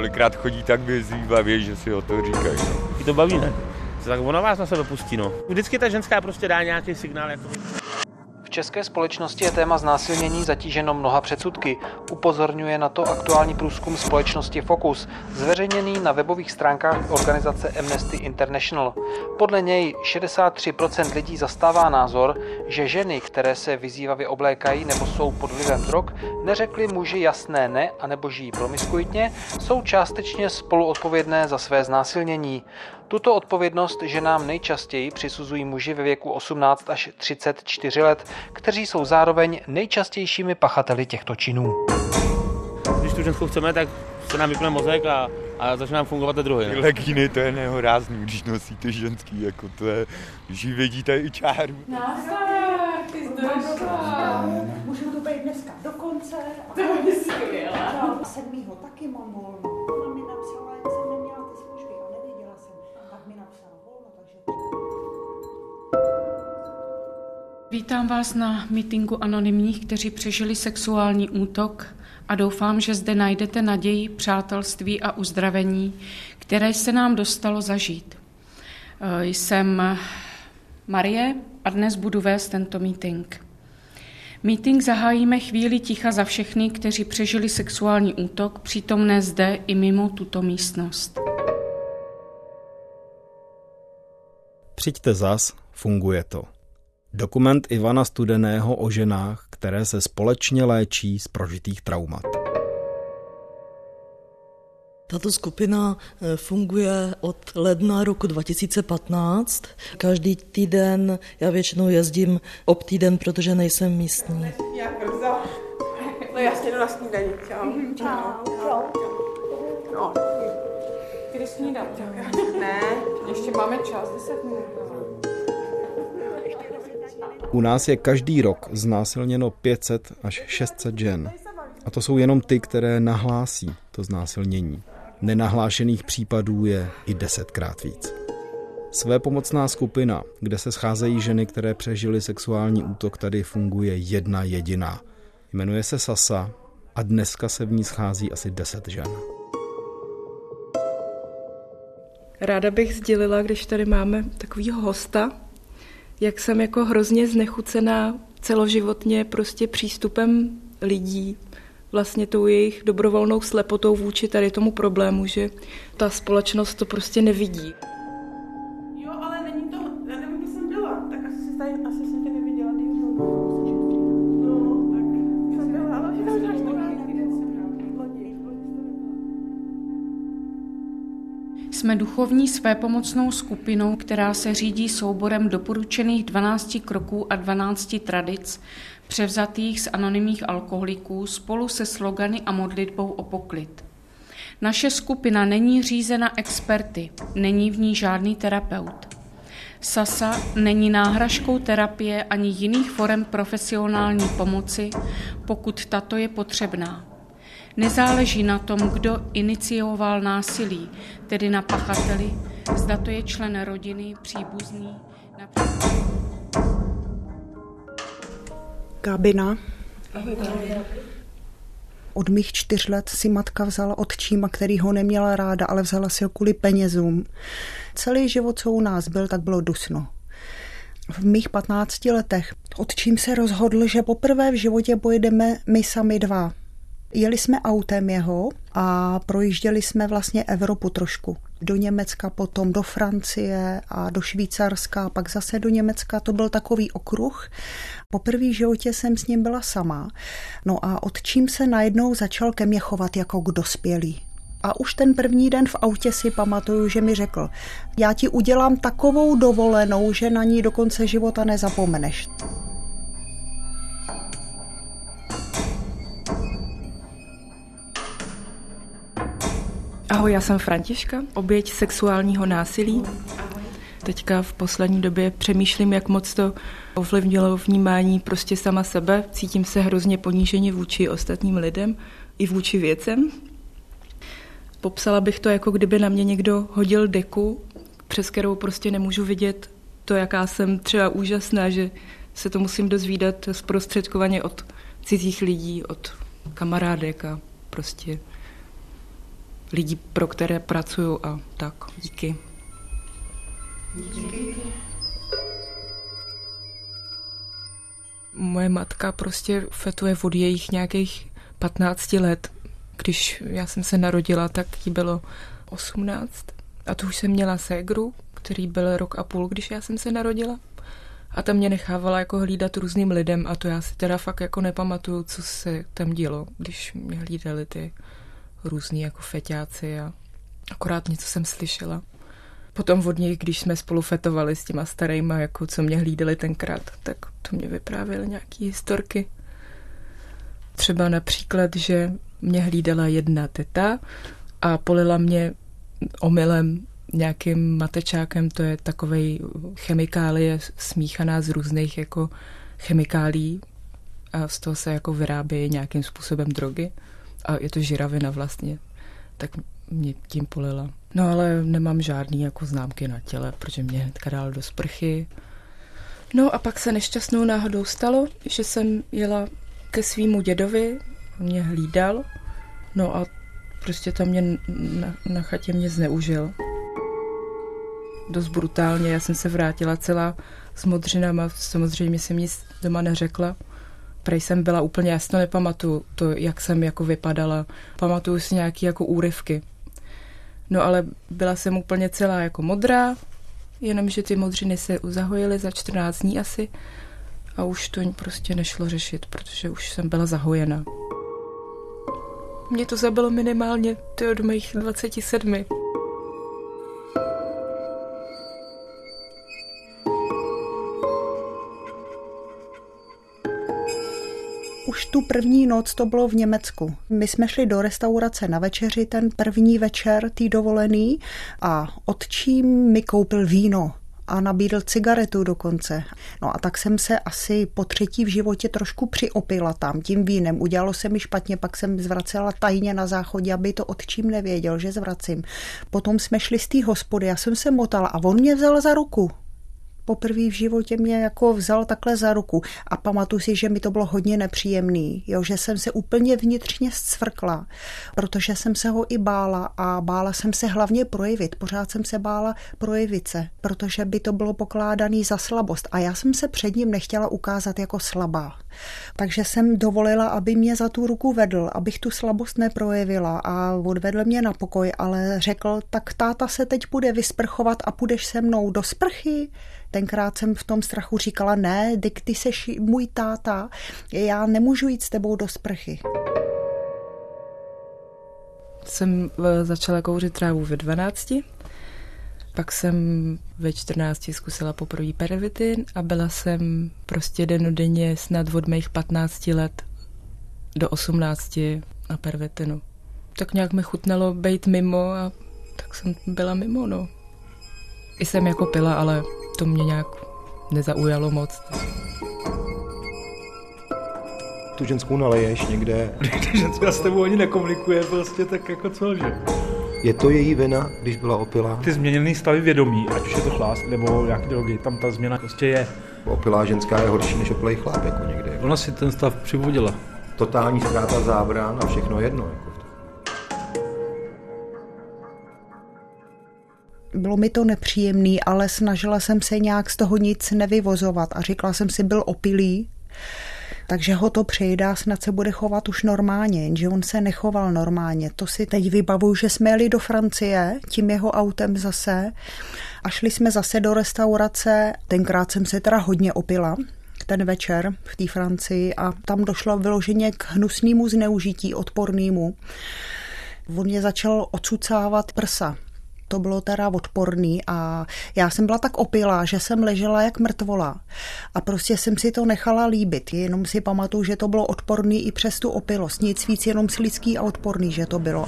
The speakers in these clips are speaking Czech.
kolikrát chodí tak vyzývavě, že si o to říkají. I to baví, ne? Tak ona vás na sebe pustí, no. Vždycky ta ženská prostě dá nějaký signál, jako... V české společnosti je téma znásilnění zatíženo mnoha předsudky. Upozorňuje na to aktuální průzkum společnosti Focus, zveřejněný na webových stránkách organizace Amnesty International. Podle něj 63% lidí zastává názor, že ženy, které se vyzývavě oblékají nebo jsou pod vlivem drog, neřekly muži jasné ne anebo žijí promiskuitně, jsou částečně spoluodpovědné za své znásilnění. Tuto odpovědnost ženám nejčastěji přisuzují muži ve věku 18 až 34 let, kteří jsou zároveň nejčastějšími pachateli těchto činů. Když tu ženskou chceme, tak se nám vypne mozek a začne nám fungovat ten druhý. Legíny, to je nehorázný, když nosíte ženský, jako to je, když vidíte i čáru. Nazdar, ty jsi došla. Můžu to být dneska do konce. To je skvělé. 7. taky mám volno. Ona mi napsala, jak jsem neměla ty služby a nevěděla jsem. Tak mi napsala volno, takže... Vítám vás na mítinku anonymních, kteří přežili sexuální útok a doufám, že zde najdete naději, přátelství a uzdravení, které se nám dostalo zažít. Jsem Marie a dnes budu vést tento mítink. Mítink zahájíme chvíli ticha za všechny, kteří přežili sexuální útok, přítomné zde i mimo tuto místnost. Přijďte zas, funguje to. Dokument Ivana Studeného o ženách, které se společně léčí z prožitých traumat. Tato skupina funguje od ledna roku 2015. Každý týden, já většinou jezdím ob týden, protože nejsem místní. Jak brzo? No jasně, jdu na snídaní. Čau. Čau. No. Kdy snídat? Ne, ještě máme čas, 10 minut. U nás je každý rok znásilněno 500 až 600 žen. A to jsou jenom ty, které nahlásí to znásilnění. Nenahlášených případů je i 10krát víc. Svépomocná skupina, kde se scházejí ženy, které přežily sexuální útok, tady funguje jedna jediná. Jmenuje se Sasa a dneska se v ní schází asi 10 žen. Ráda bych sdělila, když tady máme takovýho hosta, jak jsem jako hrozně znechucená celoživotně prostě přístupem lidí, vlastně tou jejich dobrovolnou slepotou vůči tady tomu problému, že ta společnost to prostě nevidí. Jo, ale není to, já nevím, kde jsem byla, tak asi jsem tě neviděla, no, tak jsem byla, ale že tam Jsme duchovní svépomocnou skupinou, která se řídí souborem doporučených 12 kroků a 12 tradic, převzatých z anonymních alkoholiků spolu se slogany a modlitbou o poklid. Naše skupina není řízena experty, není v ní žádný terapeut. Sasa není náhražkou terapie ani jiných forem profesionální pomoci, pokud tato je potřebná. Nezáleží na tom, kdo inicioval násilí, tedy na pachateli, zda to je člen rodiny, příbuzný, například. Gabina. Od mých 4 let si matka vzala otčíma, který ho neměla ráda, ale vzala si ho kvůli penězům. Celý život, co u nás byl, tak bylo dusno. V mých 15 letech otčím se rozhodl, že poprvé v životě pojedeme my sami 2. Jeli jsme autem jeho a projížděli jsme vlastně Evropu trošku. Do Německa, potom do Francie a do Švýcarska, pak zase do Německa. To byl takový okruh. Poprvé v životě jsem s ním byla sama. No a otčím se najednou začal ke mně chovat jako k dospělý. A už ten první den v autě si pamatuju, že mi řekl, já ti udělám takovou dovolenou, že na ní do konce života nezapomeneš. Ahoj, já jsem Františka, oběť sexuálního násilí. Teďka v poslední době přemýšlím, jak moc to ovlivnilo vnímání prostě sama sebe. Cítím se hrozně poníženě vůči ostatním lidem i vůči věcem. Popsala bych to, jako kdyby na mě někdo hodil deku, přes kterou prostě nemůžu vidět to, jaká jsem třeba úžasná, že se to musím dozvídat zprostředkovaně od cizích lidí, od kamarádek a prostě lidí, pro které pracuju a tak. Díky. Díky. Moje matka prostě fetuje od jejich nějakých 15 let. Když já jsem se narodila, tak jí bylo 18. A tu už jsem měla ségru, který byl 1,5 roku, když já jsem se narodila. A ta mě nechávala jako hlídat různým lidem a to já si teda fakt jako nepamatuju, co se tam dělo, když mě hlídali ty různý jako feťáci a akorát něco jsem slyšela. Potom od nich, když jsme spolu fetovali s těma starejma, jako co mě hlídali tenkrát, tak to mě vyprávěly nějaký historky. Třeba například, že mě hlídala jedna teta a polila mě omylem nějakým matečákem, to je takovej chemikálie smíchaná z různých jako chemikálí a z toho se jako vyrábějí nějakým způsobem drogy a je to žiravina vlastně, tak mě tím polila. No ale nemám žádný jako známky na těle, protože mě hnedka dal do sprchy. No a pak se nešťastnou náhodou stalo, že jsem jela ke svýmu dědovi, mě hlídal, no a prostě tam mě na chatě mě zneužil. Dost brutálně, já jsem se vrátila celá s modřinama, samozřejmě jsem nic doma neřekla. Prej jsem byla úplně, jasno nepamatuju to, jak jsem jako vypadala. Pamatuju si nějaký jako úryvky. No ale byla jsem úplně celá jako modrá, jenomže ty modřiny se zahojily za 14 dní asi a už to prostě nešlo řešit, protože už jsem byla zahojena. Mě to zabilo minimálně od mých 27. Už tu první noc to bylo v Německu. My jsme šli do restaurace na večeři ten první večer tý dovolený a otčím mi koupil víno a nabídl cigaretu dokonce. No a tak jsem se asi po 3. v životě trošku přiopila tam tím vínem. Udělalo se mi špatně, pak jsem zvracela tajně na záchodě, aby to otčím nevěděl, že zvracím. Potom jsme šli z té hospody, já jsem se motala a on mě vzal za ruku. Poprvé v životě mě jako vzal takhle za ruku a pamatuju si, že mi to bylo hodně nepříjemný, jo, že jsem se úplně vnitřně zcvrkla, protože jsem se ho i bála a bála jsem se hlavně projevit, pořád jsem se bála projevit se, protože by to bylo pokládané za slabost a já jsem se před ním nechtěla ukázat jako slabá. Takže jsem dovolila, aby mě za tu ruku vedl, abych tu slabost neprojevila a odvedl mě na pokoj, ale řekl, tak táta se teď bude vysprchovat a půjdeš se mnou do sprchy. Tenkrát jsem v tom strachu říkala, ne, ty seš můj táta, já nemůžu jít s tebou do sprchy. Jsem začala kouřit trávu ve 12, pak jsem ve 14 zkusila poprvé pervitin a byla jsem prostě dennodenně snad od mých 15 let do 18 na pervitinu. Tak nějak mi chutnalo bejt mimo a tak jsem byla mimo, no. I jsem jako pila, ale to mě nějak nezaujalo moc. Tu ženskou naleješ někde. Ženská s tebou ani nekomunikuje, prostě tak jako co, že? Je to její vina, když byla opilá? Ty změněný stavy vědomí, ať už je to chlast nebo nějaký drogy, tam ta změna prostě je. Opilá ženská je horší než opilej chlap, jako někde. Ona si ten stav přivodila. Totální ztráta zábran a všechno jedno, jako. Bylo mi to nepříjemný, ale snažila jsem se nějak z toho nic nevyvozovat a říkala jsem si, byl opilý, takže ho to přejde a snad se bude chovat už normálně, jenže on se nechoval normálně. To si teď vybavuju, že jsme jeli do Francie tím jeho autem zase a šli jsme zase do restaurace. Tenkrát jsem se teda hodně opila ten večer v té Francii a tam došlo vyloženě k hnusnému zneužití, odpornému. On mě začal odsucávat prsa. To bylo teda odporný a já jsem byla tak opilá, že jsem ležela jak mrtvola a prostě jsem si to nechala líbit. Jenom si pamatuju, že to bylo odporný i přes tu opilost. Nic víc, jenom slizký a odporný, že to bylo.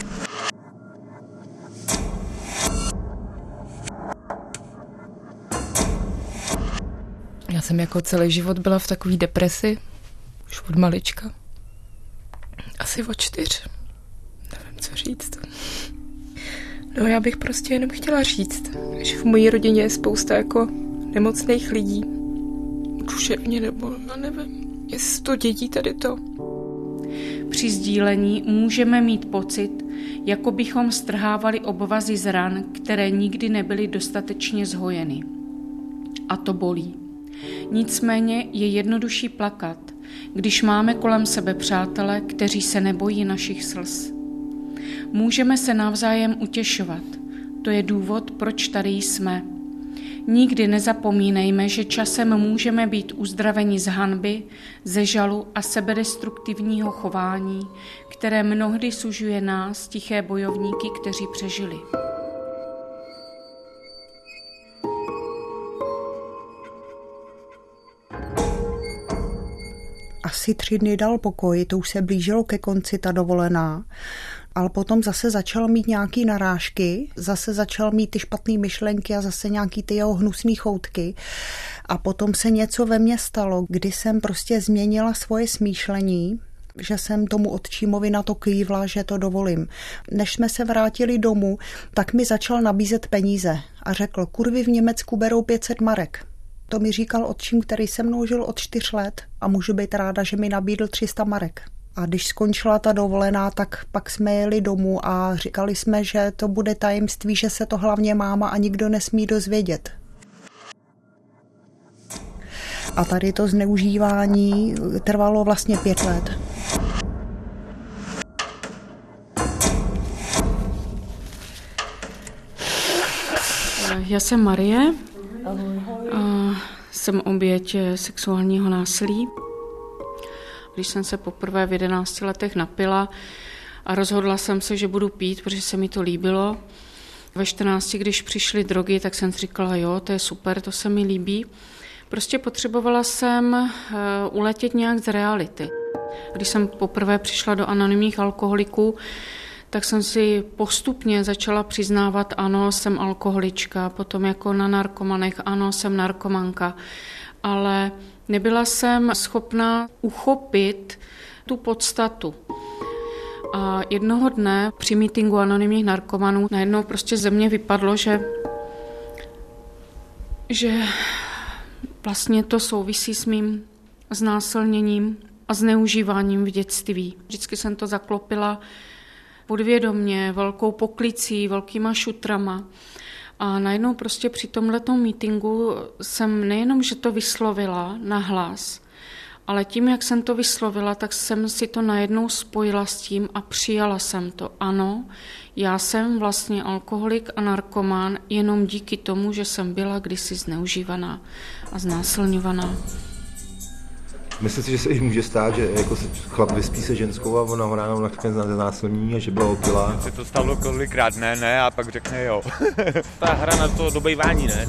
Já jsem jako celý život byla v takové depresi, už od malička. Asi od 4. Nevím, co říct. No já bych prostě jenom chtěla říct, že v mojí rodině je spousta jako nemocných lidí. Duševně nebo, já nevím, jestli to dědí tady to. Při sdílení můžeme mít pocit, jako bychom strhávali obvazy z ran, které nikdy nebyly dostatečně zhojeny. A to bolí. Nicméně je jednodušší plakat, když máme kolem sebe přátele, kteří se nebojí našich slz. Můžeme se navzájem utěšovat. To je důvod, proč tady jsme. Nikdy nezapomínejme, že časem můžeme být uzdraveni z hanby, ze žalu a sebedestruktivního chování, které mnohdy sužuje nás, tiché bojovníky, kteří přežili. Asi 3 dny dal pokoj, to už se blížilo ke konci ta dovolená. Ale potom zase začal mít nějaký narážky, zase začal mít ty špatné myšlenky a zase nějaký ty jeho hnusný choutky. A potom se něco ve mně stalo, kdy jsem prostě změnila svoje smýšlení, že jsem tomu otčímovi na to kývla, že to dovolím. Než jsme se vrátili domů, tak mi začal nabízet peníze a řekl, kurvy v Německu berou 500 marek. To mi říkal otčím, který se mnou žil od 4 let a můžu být ráda, že mi nabídl 300 marek. A když skončila ta dovolená, tak pak jsme jeli domů a říkali jsme, že to bude tajemství, že se to hlavně máma a nikdo nesmí dozvědět. A tady to zneužívání trvalo vlastně 5 let. Já jsem Marie. Jsem oběť sexuálního násilí. Když jsem se poprvé v 11 letech napila a rozhodla jsem se, že budu pít, protože se mi to líbilo. Ve 14, když přišly drogy, tak jsem si říkala, jo, to je super, to se mi líbí. Prostě potřebovala jsem uletět nějak z reality. Když jsem poprvé přišla do anonymních alkoholiků, tak jsem si postupně začala přiznávat, ano, jsem alkoholička, potom jako na narkomanech, ano, jsem narkomanka, ale nebyla jsem schopná uchopit tu podstatu. A jednoho dne při mítinku anonymních narkomanů najednou prostě ze mě vypadlo, že vlastně to souvisí s mým znásilněním a zneužíváním v dětství. Vždycky jsem to zaklopila podvědomě, velkou poklicí, velkýma šutrama. A najednou prostě při tomhletom mítinku jsem nejenom, že to vyslovila nahlas, ale tím, jak jsem to vyslovila, tak jsem si to najednou spojila s tím a přijala jsem to. Ano, já jsem vlastně alkoholik a narkomán jenom díky tomu, že jsem byla kdysi zneužívaná a znásilňovaná. Myslíte, že se i může stát, že jako chlap vyspí se ženskou a ona ho ráno nakne na znásilnění a že byla opilá? Se to stalo kolikrát, ne, a pak řekne jo. Ta hra na to dobejvání, ne?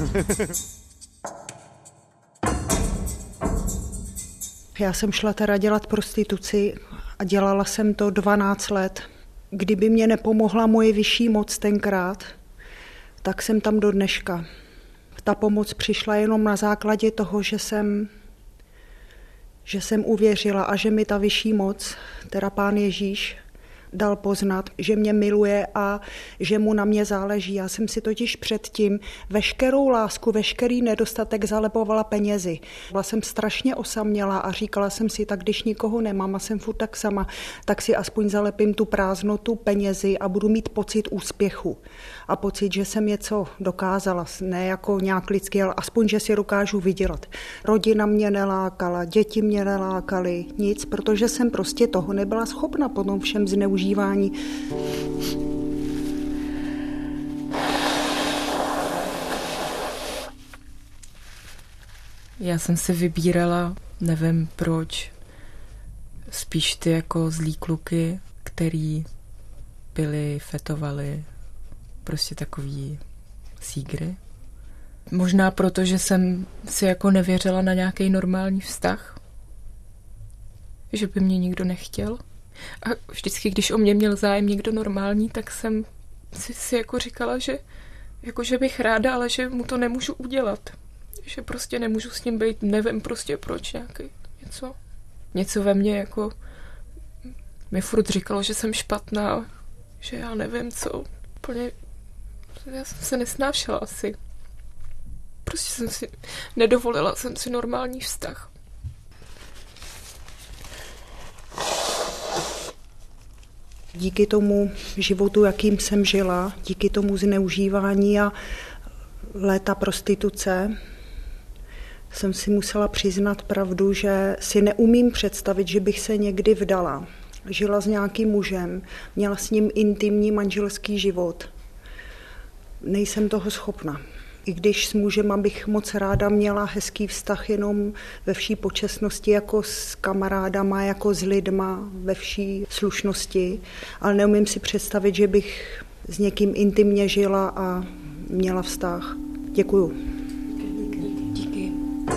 Já jsem šla teda dělat prostituci a dělala jsem to 12 let. Kdyby mě nepomohla moje vyšší moc tenkrát, tak jsem tam do dneška. Ta pomoc přišla jenom na základě toho, že jsem uvěřila a že mi ta vyšší moc, teda Pán Ježíš, dal poznat, že mě miluje a že mu na mě záleží. Já jsem si totiž předtím veškerou lásku, veškerý nedostatek zalepovala penězi. Byla jsem strašně osamělá a říkala jsem si, tak když nikoho nemám a jsem furt tak sama, tak si aspoň zalepím tu prázdnotu penězi a budu mít pocit úspěchu. A pocit, že jsem něco dokázala, ne jako nějak lidský, ale aspoň, že si dokážu vydělat. Rodina mě nelákala, děti mě nelákaly, nic, protože jsem prostě toho nebyla schopna po tom všem zneužívání. Já jsem si vybírala, nevím proč, spíš ty jako zlý kluky, který byli, fetovali, prostě takový sígry. Možná proto, že jsem si jako nevěřila na nějaký normální vztah, že by mě nikdo nechtěl. A vždycky, když o mě měl zájem někdo normální, tak jsem si jako říkala, že bych ráda, ale že mu to nemůžu udělat. Že prostě nemůžu s ním být, nevím prostě proč, nějaký něco ve mně jako mi furt říkalo, že jsem špatná, že já nevím co, úplně, já jsem se nesnášela asi. Prostě jsem si nedovolila jsem si normální vztah. Díky tomu životu, jakým jsem žila, díky tomu zneužívání a léta prostituce, jsem si musela přiznat pravdu, že si neumím představit, že bych se někdy vdala. Žila s nějakým mužem, měla s ním intimní manželský život. Nejsem toho schopna. I když s mužem bych moc ráda měla hezký vztah jenom ve vší počestnosti, jako s kamarádama, jako s lidma, ve vší slušnosti, ale neumím si představit, že bych s někým intimně žila a měla vztah. Děkuju. Díky.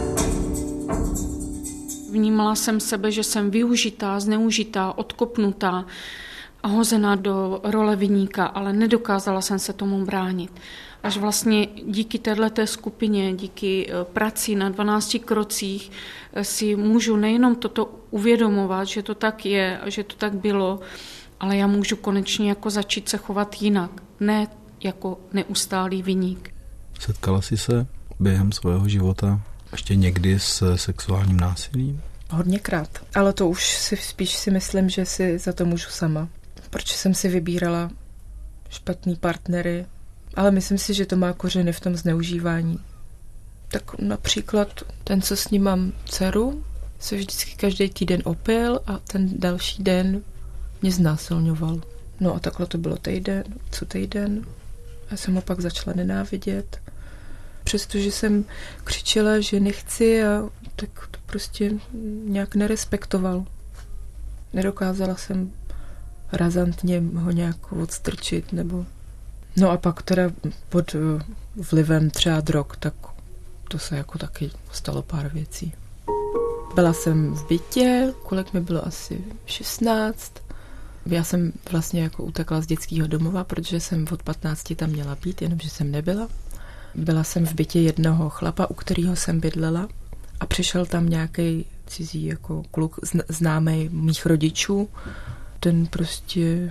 Vnímala jsem sebe, že jsem využitá, zneužitá, odkopnutá a hozená do role viníka, ale nedokázala jsem se tomu bránit. Až vlastně díky téhleté skupině, díky práci na 12 krocích si můžu nejenom toto uvědomovat, že to tak je a že to tak bylo, ale já můžu konečně jako začít se chovat jinak, ne jako neustálý viník. Setkala jsi se během svého života ještě někdy s sexuálním násilím? Hodněkrát, ale to už si myslím, že si za to můžu sama. Proč jsem si vybírala špatný partnery, ale myslím si, že to má kořeny v tom zneužívání. Tak například ten, co s ním mám dceru, se vždycky každý týden opil a ten další den mě znásilňoval. No a takhle to bylo týden. Já jsem ho pak začala nenávidět. Přestože jsem křičela, že nechci, a tak to prostě nějak nerespektoval. Nedokázala jsem razantně ho nějak odstrčit, nebo... No a pak teda pod vlivem třeba drog, tak to se jako taky stalo pár věcí. Byla jsem v bytě, kolik mi bylo asi 16. Já jsem vlastně jako utekla z dětského domova, protože jsem od 15 tam měla být, jenomže jsem nebyla. Byla jsem v bytě jednoho chlapa, u kterého jsem bydlela, a přišel tam nějaký cizí jako kluk, známý mých rodičů. Ten prostě...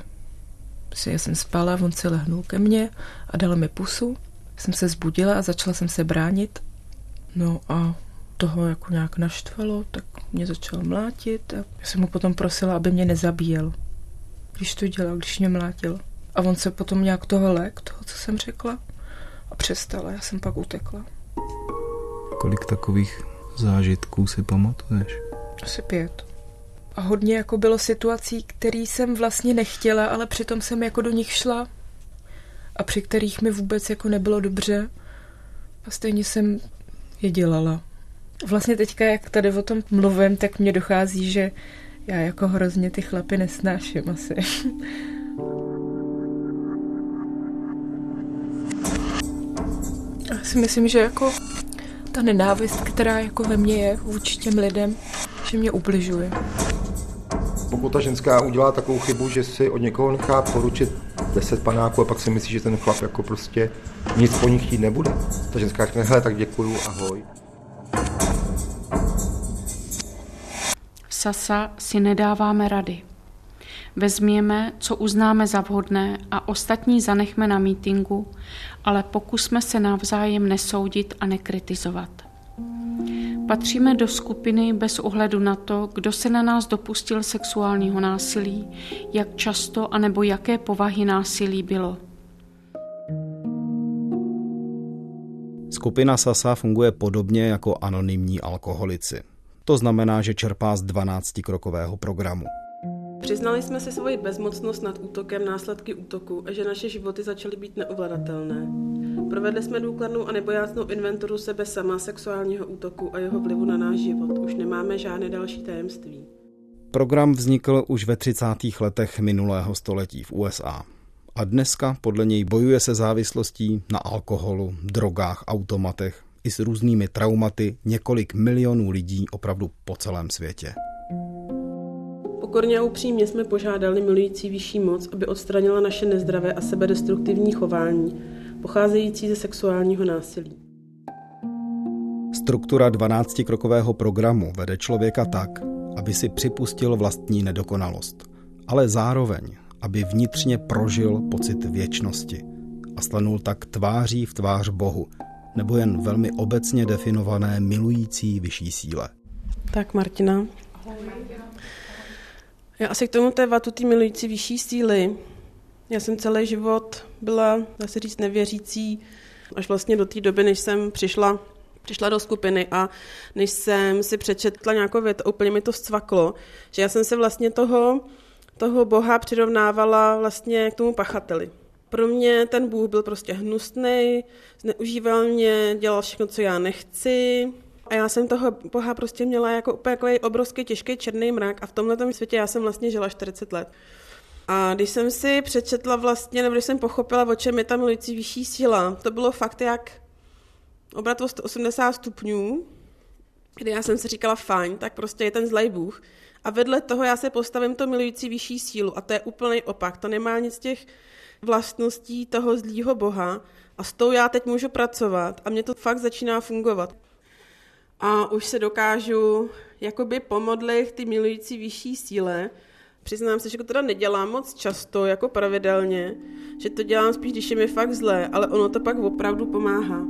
Já jsem spala, on se lehnul ke mně a dal mi pusu. Jsem se zbudila a začala jsem se bránit. No a toho jako nějak naštvalo, tak mě začal mlátit a já jsem mu potom prosila, aby mě nezabíjel, když to dělal, když mě mlátil. A on se potom nějak toho lék, toho, co jsem řekla, a přestal. Já jsem pak utekla. Kolik takových zážitků si pamatuješ? Asi 5. A hodně jako bylo situací, které jsem vlastně nechtěla, ale přitom jsem jako do nich šla a při kterých mi vůbec jako nebylo dobře a stejně jsem je dělala. Vlastně teďka, jak tady o tom mluvím, tak mně dochází, že já jako hrozně ty chlapy nesnáším asi. Já si myslím, že jako ta nenávist, která jako ve mně je vůči těm lidem, že mě ubližuje. Pokud ta ženská udělá takovou chybu, že si od někoho nechá poručit 10 panáků a pak si myslí, že ten chlap jako prostě nic po ní chtít nebude. Ta ženská řekne, hele, tak děkuju, ahoj. Sasa si nedáváme rady. Vezměme, co uznáme za vhodné a ostatní zanechme na mítinku, ale pokusme se navzájem nesoudit a nekritizovat. Patříme do skupiny bez ohledu na to, kdo se na nás dopustil sexuálního násilí, jak často anebo jaké povahy násilí bylo. Skupina Sasa funguje podobně jako anonymní alkoholici. To znamená, že čerpá z 12-krokového programu. Přiznali jsme si svoji bezmocnost nad útokem, následky útoku a že naše životy začaly být neovladatelné. Provedli jsme důkladnou a nebojácnou inventuru sebe sama, sexuálního útoku a jeho vlivu na náš život. Už nemáme žádné další tajemství. Program vznikl už ve 30. letech minulého století v USA. A dneska podle něj bojuje se závislostí na alkoholu, drogách, automatech i s různými traumaty několik milionů lidí opravdu po celém světě. Pokorně a upřímně jsme požádali milující vyšší moc, aby odstranila naše nezdravé a sebedestruktivní chování, pocházející ze sexuálního násilí. Struktura 12-krokového programu vede člověka tak, aby si připustil vlastní nedokonalost, ale zároveň, aby vnitřně prožil pocit věčnosti a stanul tak tváří v tvář Bohu, nebo jen velmi obecně definované milující vyšší síle. Tak Martina. Já asi k tomu tématu ty milující vyšší síly. Já jsem celý život byla, dá se říct, nevěřící, až vlastně do té doby, než jsem přišla do skupiny a než jsem si přečetla nějakou větu, úplně mi to zcvaklo, že já jsem se vlastně toho Boha přirovnávala vlastně k tomu pachateli. Pro mě ten Bůh byl prostě hnusnej, zneužíval mě, dělal všechno, co já nechci. A já jsem toho Boha prostě měla jako úplně takový obrovský těžký černý mrak a v tomhletom světě já jsem vlastně žila 40 let. A když jsem si přečetla vlastně, nebo když jsem pochopila, o čem je ta milující vyšší síla, to bylo fakt jak obrat o 180 stupňů, kdy já jsem si říkala fajn, tak prostě je ten zlej Bůh. A vedle toho já se postavím to milující vyšší sílu a to je úplný opak. To nemá nic z těch vlastností toho zlýho Boha a s tou já teď můžu pracovat a mě to fakt začíná fungovat. A už se dokážu jakoby pomodlit ty milující vyšší síle. Přiznám se, že to teda nedělám moc často, jako pravidelně, že to dělám spíš, když je mi fakt zlé, ale ono to pak opravdu pomáhá.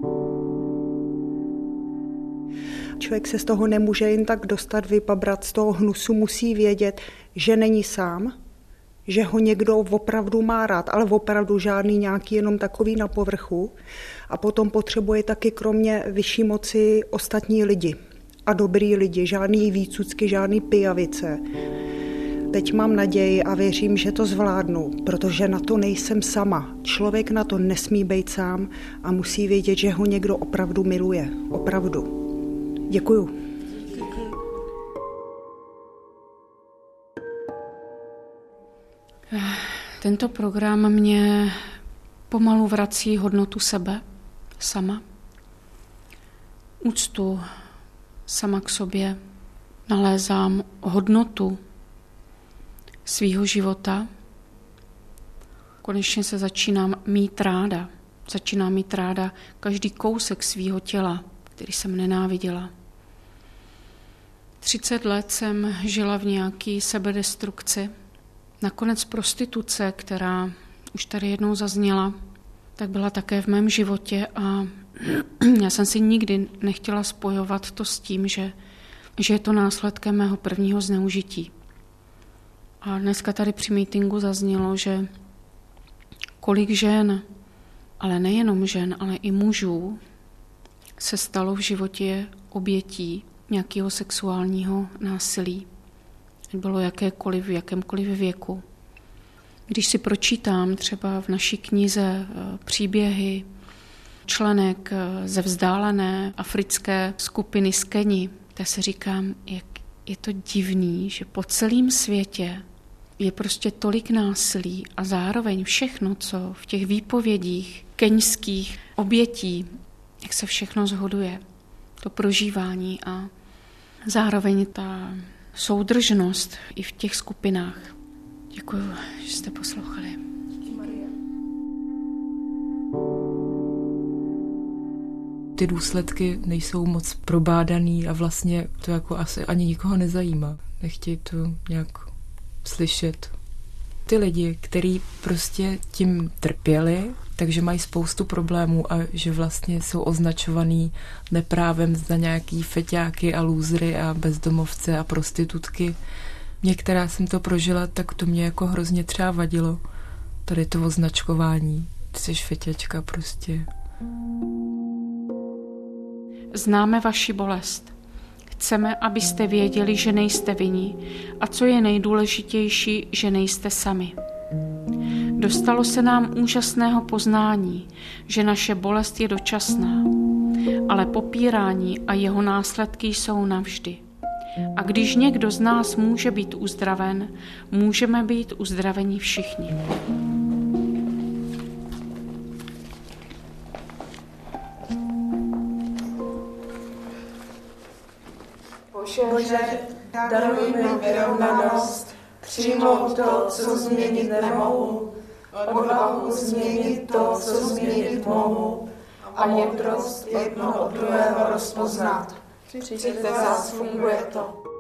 Člověk se z toho nemůže jen tak dostat, vypabrat z toho hnusu, musí vědět, že není sám, že ho někdo opravdu má rád, ale opravdu žádný nějaký jenom takový na povrchu. A potom potřebuje taky kromě vyšší moci ostatní lidi a dobrý lidi, žádný výcucky, žádný pijavice. Teď mám naději a věřím, že to zvládnu, protože na to nejsem sama. Člověk na to nesmí být sám a musí vědět, že ho někdo opravdu miluje. Opravdu. Děkuju. Tento program mě pomalu vrací hodnotu sebe, sama. Úctu sama k sobě. Nalézám hodnotu svýho života. Konečně se začínám mít ráda. Začínám mít ráda každý kousek svýho těla, který jsem nenáviděla. 30 let jsem žila v nějaké sebedestrukci. Nakonec prostituce, která už tady jednou zazněla, tak byla také v mém životě a já jsem si nikdy nechtěla spojovat to s tím, že je to následkem mého prvního zneužití. A dneska tady při mítinku zaznělo, že kolik žen, ale nejenom žen, ale i mužů, se stalo v životě obětí nějakého sexuálního násilí. Bylo jakékoliv, v jakémkoliv věku. Když si pročítám třeba v naší knize příběhy členek ze vzdálené africké skupiny z Keni, tak si říkám, jak je to divný, že po celém světě je prostě tolik násilí a zároveň všechno, co v těch výpovědích keňských obětí, jak se všechno shoduje, to prožívání a zároveň ta soudržnost i v těch skupinách. Děkuji, že jste poslouchali. Ty důsledky nejsou moc probádaný a vlastně to jako asi ani nikoho nezajímá. Nechtějí to nějak slyšet. Ty lidi, kteří prostě tím trpěli, takže mají spoustu problémů a že vlastně jsou označovaný neprávem za nějaký feťáky a lůzry a bezdomovce a prostitutky. Některá jsem to prožila, tak to mě jako hrozně třeba vadilo. Tady to označkování. Ty jsi feťačka prostě. Známe vaši bolest. Chceme, abyste věděli, že nejste vinni a co je nejdůležitější, že nejste sami. Dostalo se nám úžasného poznání, že naše bolest je dočasná, ale popírání a jeho následky jsou navždy. A když někdo z nás může být uzdraven, můžeme být uzdraveni všichni. Bože, daruj mi vyrovnanost, přijmout to, co změnit nemohu, odvahu změnit to, co změnit mohu, a moudrost jedno od druhého rozpoznat. Přijďte zas, funguje to.